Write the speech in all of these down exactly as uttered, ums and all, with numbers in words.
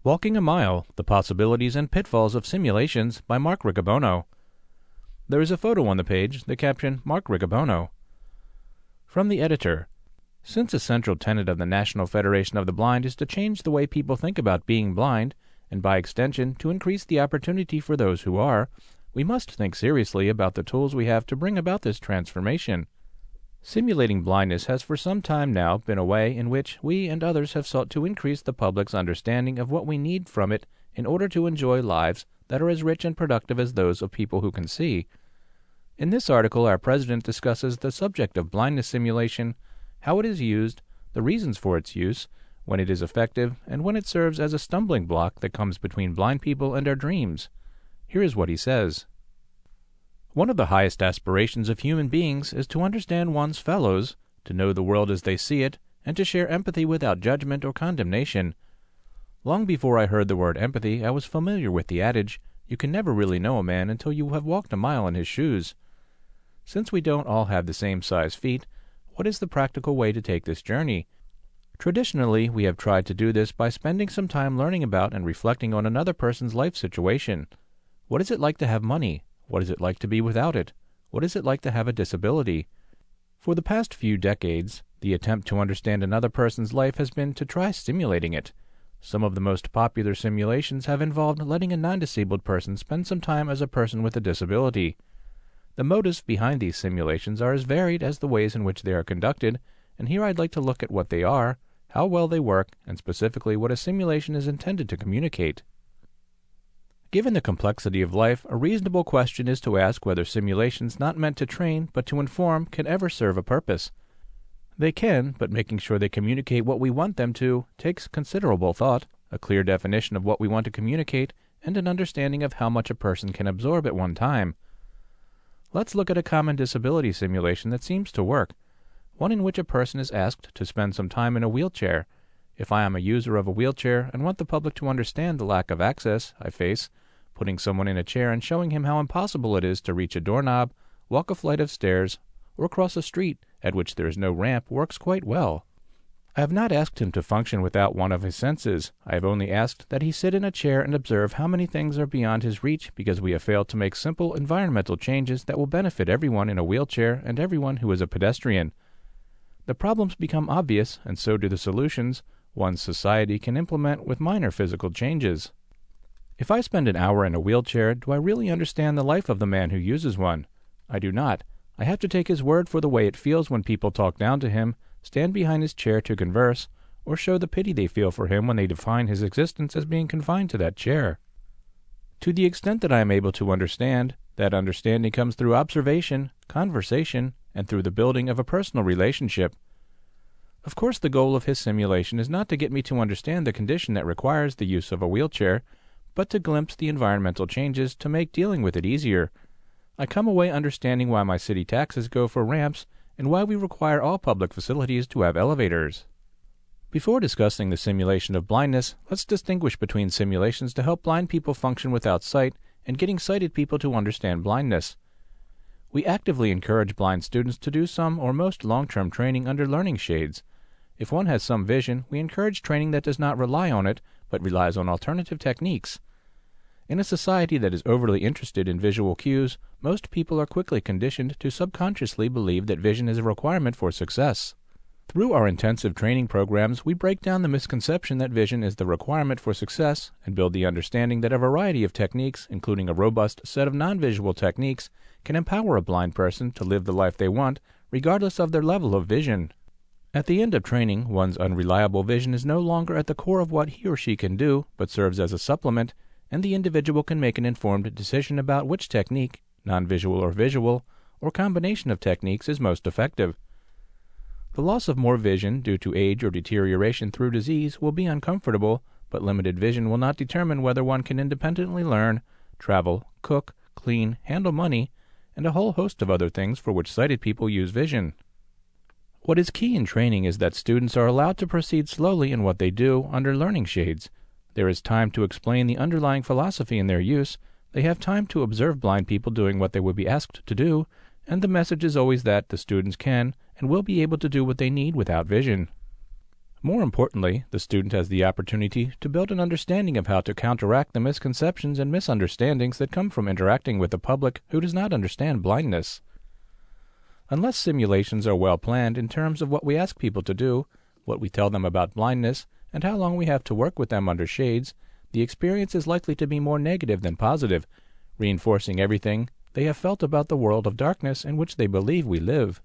Walking a Mile, The Possibilities and Pitfalls of Simulations by Mark Riccobono. There is a photo on the page, the caption, Mark Riccobono. From the editor. Since a central tenet of the National Federation of the Blind is to change the way people think about being blind, and by extension to increase the opportunity for those who are, we must think seriously about the tools we have to bring about this transformation. Simulating blindness has for some time now been a way in which we and others have sought to increase the public's understanding of what we need from it in order to enjoy lives that are as rich and productive as those of people who can see. In this article, our president discusses the subject of blindness simulation, how it is used, the reasons for its use, when it is effective, and when it serves as a stumbling block that comes between blind people and our dreams. Here is what he says. One of the highest aspirations of human beings is to understand one's fellows, to know the world as they see it, and to share empathy without judgment or condemnation. Long before I heard the word empathy, I was familiar with the adage, you can never really know a man until you have walked a mile in his shoes. Since we don't all have the same size feet, what is the practical way to take this journey? Traditionally, we have tried to do this by spending some time learning about and reflecting on another person's life situation. What is it like to have money? What is it like to be without it? What is it like to have a disability? For the past few decades, the attempt to understand another person's life has been to try simulating it. Some of the most popular simulations have involved letting a non-disabled person spend some time as a person with a disability. The motives behind these simulations are as varied as the ways in which they are conducted, and here I'd like to look at what they are, how well they work, and specifically what a simulation is intended to communicate. Given the complexity of life, a reasonable question is to ask whether simulations not meant to train but to inform can ever serve a purpose. They can, but making sure they communicate what we want them to takes considerable thought, a clear definition of what we want to communicate, and an understanding of how much a person can absorb at one time. Let's look at a common disability simulation that seems to work, one in which a person is asked to spend some time in a wheelchair. If I am a user of a wheelchair and want the public to understand the lack of access I face, putting someone in a chair and showing him how impossible it is to reach a doorknob, walk a flight of stairs, or cross a street at which there is no ramp works quite well. I have not asked him to function without one of his senses. I have only asked that he sit in a chair and observe how many things are beyond his reach because we have failed to make simple environmental changes that will benefit everyone in a wheelchair and everyone who is a pedestrian. The problems become obvious, and so do the solutions one's society can implement with minor physical changes. If I spend an hour in a wheelchair, do I really understand the life of the man who uses one? I do not. I have to take his word for the way it feels when people talk down to him, stand behind his chair to converse, or show the pity they feel for him when they define his existence as being confined to that chair. To the extent that I am able to understand, that understanding comes through observation, conversation, and through the building of a personal relationship. Of course, the goal of his simulation is not to get me to understand the condition that requires the use of a wheelchair, but to glimpse the environmental changes to make dealing with it easier. I come away understanding why my city taxes go for ramps and why we require all public facilities to have elevators. Before discussing the simulation of blindness, let's distinguish between simulations to help blind people function without sight and getting sighted people to understand blindness. We actively encourage blind students to do some or most long-term training under learning shades. If one has some vision, we encourage training that does not rely on it, but relies on alternative techniques. In a society that is overly interested in visual cues, most people are quickly conditioned to subconsciously believe that vision is a requirement for success. Through our intensive training programs, we break down the misconception that vision is the requirement for success and build the understanding that a variety of techniques, including a robust set of non-visual techniques, can empower a blind person to live the life they want, regardless of their level of vision. At the end of training, one's unreliable vision is no longer at the core of what he or she can do, but serves as a supplement, and the individual can make an informed decision about which technique, non-visual or visual, or combination of techniques is most effective. The loss of more vision due to age or deterioration through disease will be uncomfortable, but limited vision will not determine whether one can independently learn, travel, cook, clean, handle money, and a whole host of other things for which sighted people use vision. What is key in training is that students are allowed to proceed slowly in what they do under learning shades. There is time to explain the underlying philosophy in their use, they have time to observe blind people doing what they would be asked to do, and the message is always that the students can and will be able to do what they need without vision. More importantly, the student has the opportunity to build an understanding of how to counteract the misconceptions and misunderstandings that come from interacting with the public who does not understand blindness. Unless simulations are well planned in terms of what we ask people to do, what we tell them about blindness, and how long we have to work with them under shades, the experience is likely to be more negative than positive, reinforcing everything they have felt about the world of darkness in which they believe we live.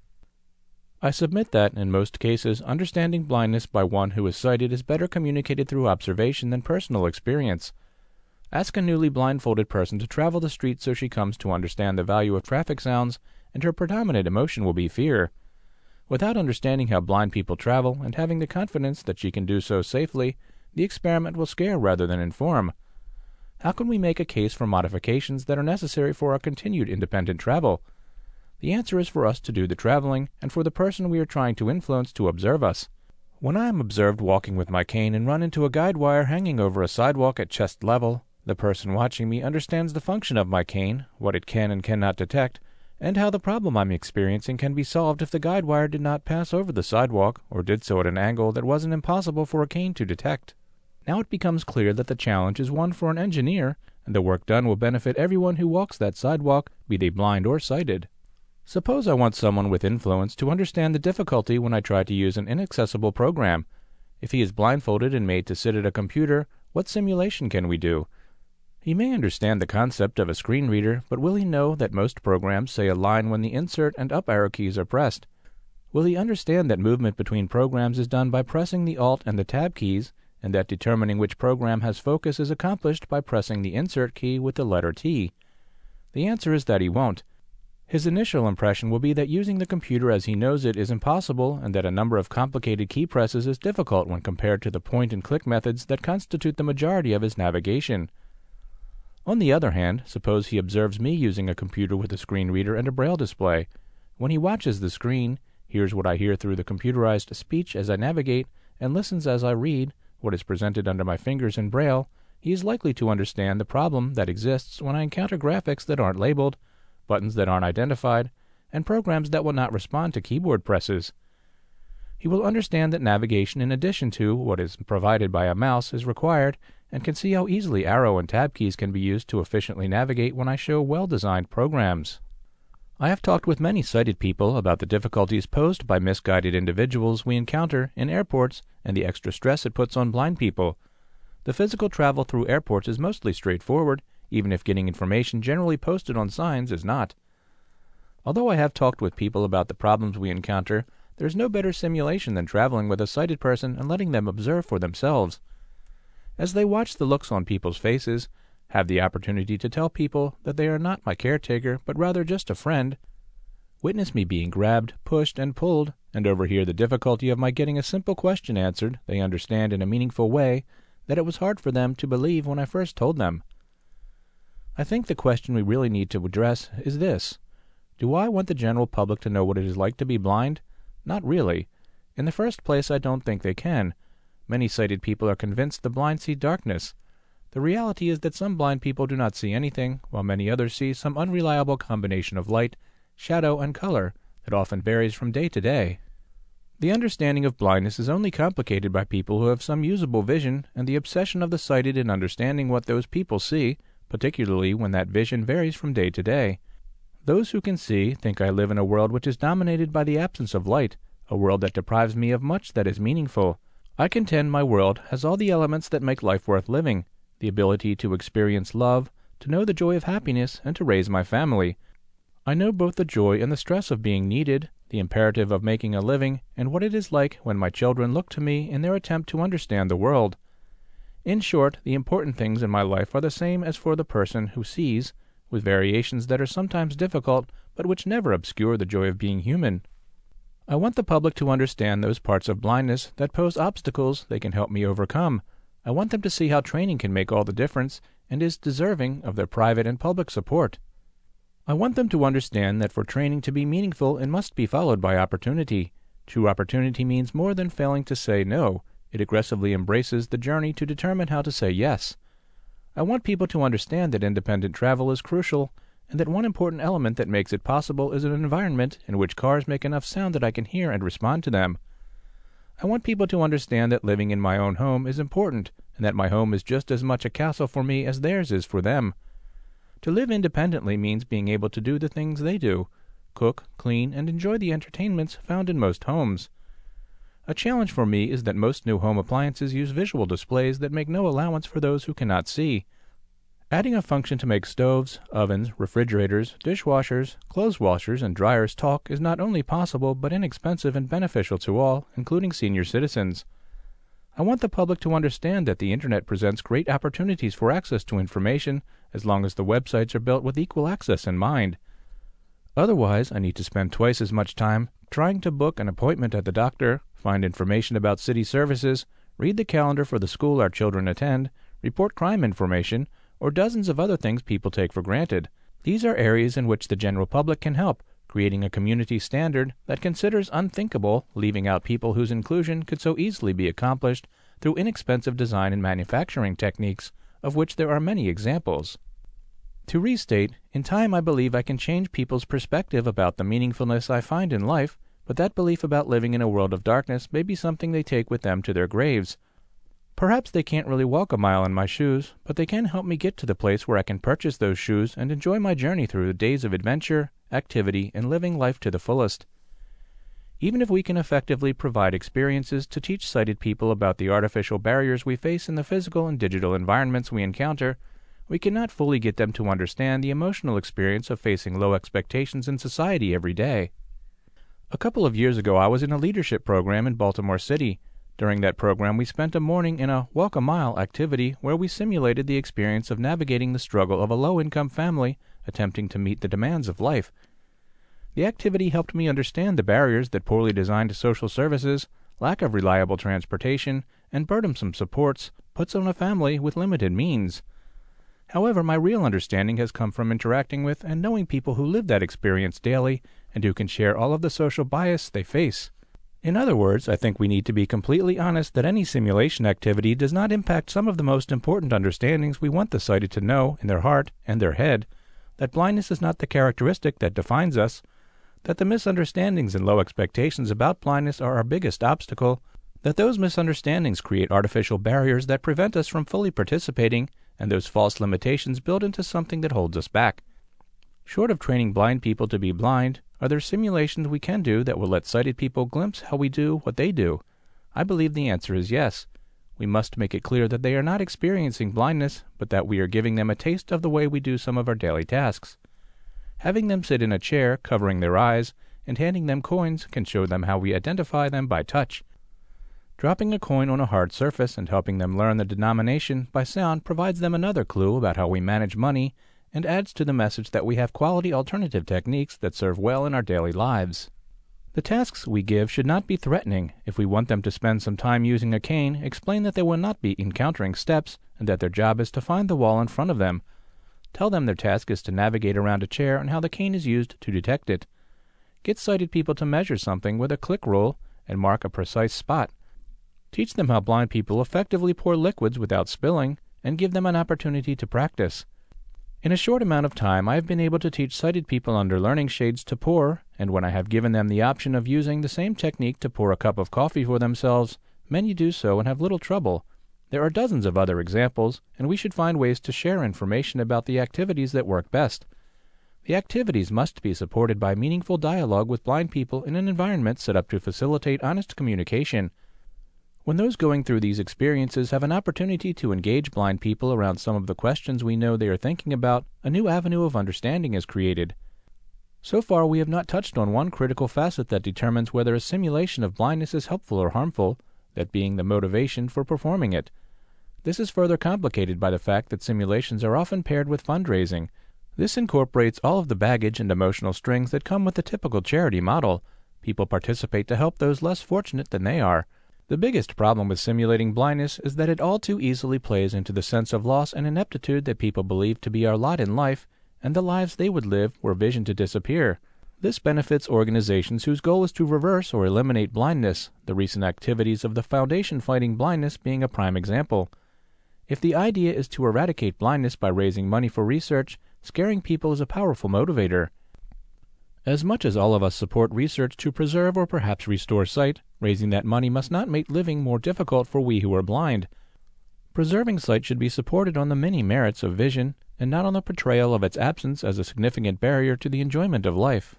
I submit that, in most cases, understanding blindness by one who is sighted is better communicated through observation than personal experience. Ask a newly blindfolded person to travel the streets so she comes to understand the value of traffic sounds, and her predominant emotion will be fear. Without understanding how blind people travel and having the confidence that she can do so safely, the experiment will scare rather than inform. How can we make a case for modifications that are necessary for our continued independent travel? The answer is for us to do the traveling, and for the person we are trying to influence to observe us. When I am observed walking with my cane and run into a guide wire hanging over a sidewalk at chest level, the person watching me understands the function of my cane, what it can and cannot detect, and how the problem I'm experiencing can be solved if the guide wire did not pass over the sidewalk, or did so at an angle that wasn't impossible for a cane to detect. Now it becomes clear that the challenge is one for an engineer, and the work done will benefit everyone who walks that sidewalk, be they blind or sighted. Suppose I want someone with influence to understand the difficulty when I try to use an inaccessible program. If he is blindfolded and made to sit at a computer, what simulation can we do? He may understand the concept of a screen reader, but will he know that most programs say a line when the insert and up arrow keys are pressed? Will he understand that movement between programs is done by pressing the Alt and the Tab keys, and that determining which program has focus is accomplished by pressing the insert key with the letter T? The answer is that he won't. His initial impression will be that using the computer as he knows it is impossible, and that a number of complicated key presses is difficult when compared to the point-and-click methods that constitute the majority of his navigation. On the other hand, suppose he observes me using a computer with a screen reader and a braille display. When he watches the screen, hears what I hear through the computerized speech as I navigate, and listens as I read what is presented under my fingers in braille, he is likely to understand the problem that exists when I encounter graphics that aren't labeled, buttons that aren't identified, and programs that will not respond to keyboard presses. He will understand that navigation in addition to what is provided by a mouse is required, and can see how easily arrow and tab keys can be used to efficiently navigate when I show well-designed programs. I have talked with many sighted people about the difficulties posed by misguided individuals we encounter in airports and the extra stress it puts on blind people. The physical travel through airports is mostly straightforward, even if getting information generally posted on signs is not. Although I have talked with people about the problems we encounter, there is no better simulation than traveling with a sighted person and letting them observe for themselves. As they watch the looks on people's faces, have the opportunity to tell people that they are not my caretaker, but rather just a friend, witness me being grabbed, pushed, and pulled, and overhear the difficulty of my getting a simple question answered they understand in a meaningful way that it was hard for them to believe when I first told them. I think the question we really need to address is this: do I want the general public to know what it is like to be blind? Not really. In the first place, I don't think they can. Many sighted people are convinced the blind see darkness. The reality is that some blind people do not see anything, while many others see some unreliable combination of light, shadow, and color that often varies from day to day. The understanding of blindness is only complicated by people who have some usable vision, and the obsession of the sighted in understanding what those people see, particularly when that vision varies from day to day. Those who can see think I live in a world which is dominated by the absence of light, a world that deprives me of much that is meaningful. I contend my world has all the elements that make life worth living: the ability to experience love, to know the joy of happiness, and to raise my family. I know both the joy and the stress of being needed, the imperative of making a living, and what it is like when my children look to me in their attempt to understand the world. In short, the important things in my life are the same as for the person who sees, with variations that are sometimes difficult, but which never obscure the joy of being human. I want the public to understand those parts of blindness that pose obstacles they can help me overcome. I want them to see how training can make all the difference, and is deserving of their private and public support. I want them to understand that for training to be meaningful, it must be followed by opportunity. True opportunity means more than failing to say no. It aggressively embraces the journey to determine how to say yes. I want people to understand that independent travel is crucial, and that one important element that makes it possible is an environment in which cars make enough sound that I can hear and respond to them. I want people to understand that living in my own home is important, and that my home is just as much a castle for me as theirs is for them. To live independently means being able to do the things they do, cook, clean, and enjoy the entertainments found in most homes. A challenge for me is that most new home appliances use visual displays that make no allowance for those who cannot see. Adding a function to make stoves, ovens, refrigerators, dishwashers, clothes washers, and dryers talk is not only possible but inexpensive and beneficial to all, including senior citizens. I want the public to understand that the Internet presents great opportunities for access to information as long as the websites are built with equal access in mind. Otherwise, I need to spend twice as much time trying to book an appointment at the doctor, find information about city services, read the calendar for the school our children attend, report crime information, or dozens of other things people take for granted. These are areas in which the general public can help, creating a community standard that considers unthinkable leaving out people whose inclusion could so easily be accomplished through inexpensive design and manufacturing techniques, of which there are many examples. To restate, in time I believe I can change people's perspective about the meaningfulness I find in life, but that belief about living in a world of darkness may be something they take with them to their graves. Perhaps they can't really walk a mile in my shoes, but they can help me get to the place where I can purchase those shoes and enjoy my journey through the days of adventure, activity, and living life to the fullest. Even if we can effectively provide experiences to teach sighted people about the artificial barriers we face in the physical and digital environments we encounter, we cannot fully get them to understand the emotional experience of facing low expectations in society every day. A couple of years ago, I was in a leadership program in Baltimore City. During that program, we spent a morning in a walk a mile activity where we simulated the experience of navigating the struggle of a low-income family attempting to meet the demands of life. The activity helped me understand the barriers that poorly designed social services, lack of reliable transportation, and burdensome supports puts on a family with limited means. However, my real understanding has come from interacting with and knowing people who live that experience daily and who can share all of the social bias they face. In other words, I think we need to be completely honest that any simulation activity does not impact some of the most important understandings we want the sighted to know in their heart and their head, that blindness is not the characteristic that defines us, that the misunderstandings and low expectations about blindness are our biggest obstacle, that those misunderstandings create artificial barriers that prevent us from fully participating, and those false limitations build into something that holds us back. Short of training blind people to be blind, are there simulations we can do that will let sighted people glimpse how we do what they do? I believe the answer is yes. We must make it clear that they are not experiencing blindness, but that we are giving them a taste of the way we do some of our daily tasks. Having them sit in a chair, covering their eyes, and handing them coins can show them how we identify them by touch. Dropping a coin on a hard surface and helping them learn the denomination by sound provides them another clue about how we manage money and adds to the message that we have quality alternative techniques that serve well in our daily lives. The tasks we give should not be threatening. If we want them to spend some time using a cane, explain that they will not be encountering steps and that their job is to find the wall in front of them. Tell them their task is to navigate around a chair and how the cane is used to detect it. Get sighted people to measure something with a click rule and mark a precise spot. Teach them how blind people effectively pour liquids without spilling, and give them an opportunity to practice. In a short amount of time, I have been able to teach sighted people under learning shades to pour, and when I have given them the option of using the same technique to pour a cup of coffee for themselves, many do so and have little trouble. There are dozens of other examples, and we should find ways to share information about the activities that work best. The activities must be supported by meaningful dialogue with blind people in an environment set up to facilitate honest communication. When those going through these experiences have an opportunity to engage blind people around some of the questions we know they are thinking about, a new avenue of understanding is created. So far, we have not touched on one critical facet that determines whether a simulation of blindness is helpful or harmful, that being the motivation for performing it. This is further complicated by the fact that simulations are often paired with fundraising. This incorporates all of the baggage and emotional strings that come with the typical charity model. People participate to help those less fortunate than they are. The biggest problem with simulating blindness is that it all too easily plays into the sense of loss and ineptitude that people believe to be our lot in life, and the lives they would live were visioned to disappear. This benefits organizations whose goal is to reverse or eliminate blindness, the recent activities of the Foundation Fighting Blindness being a prime example. If the idea is to eradicate blindness by raising money for research, scaring people is a powerful motivator. As much as all of us support research to preserve or perhaps restore sight, raising that money must not make living more difficult for we who are blind. Preserving sight should be supported on the many merits of vision, and not on the portrayal of its absence as a significant barrier to the enjoyment of life.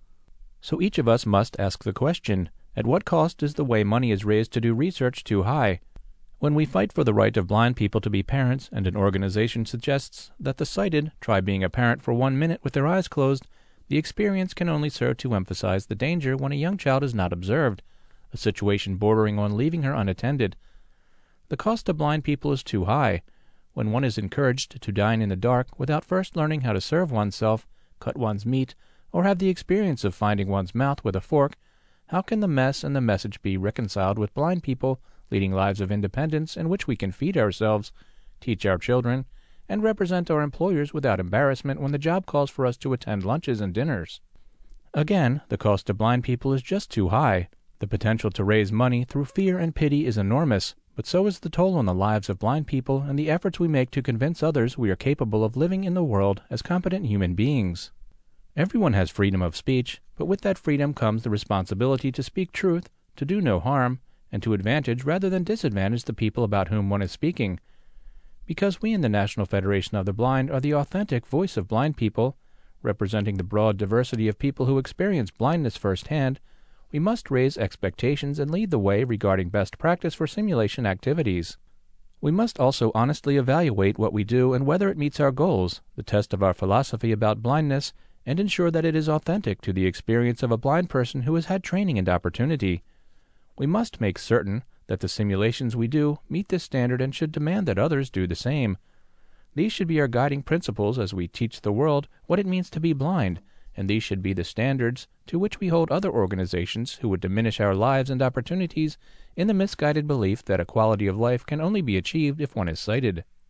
So each of us must ask the question, at what cost is the way money is raised to do research too high? When we fight for the right of blind people to be parents, and an organization suggests that the sighted try being a parent for one minute with their eyes closed, the experience can only serve to emphasize the danger when a young child is not observed, a situation bordering on leaving her unattended. The cost to blind people is too high. When one is encouraged to dine in the dark without first learning how to serve oneself, cut one's meat, or have the experience of finding one's mouth with a fork, how can the mess and the message be reconciled with blind people leading lives of independence in which we can feed ourselves, teach our children, and represent our employers without embarrassment when the job calls for us to attend lunches and dinners? Again, the cost to blind people is just too high. The potential to raise money through fear and pity is enormous, but so is the toll on the lives of blind people and the efforts we make to convince others we are capable of living in the world as competent human beings. Everyone has freedom of speech, but with that freedom comes the responsibility to speak truth, to do no harm, and to advantage rather than disadvantage the people about whom one is speaking. Because we in the National Federation of the Blind are the authentic voice of blind people, representing the broad diversity of people who experience blindness firsthand, we must raise expectations and lead the way regarding best practice for simulation activities. We must also honestly evaluate what we do and whether it meets our goals, the test of our philosophy about blindness, and ensure that it is authentic to the experience of a blind person who has had training and opportunity. We must make certain that the simulations we do meet this standard and should demand that others do the same. These should be our guiding principles as we teach the world what it means to be blind, and these should be the standards to which we hold other organizations who would diminish our lives and opportunities in the misguided belief that a quality of life can only be achieved if one is sighted.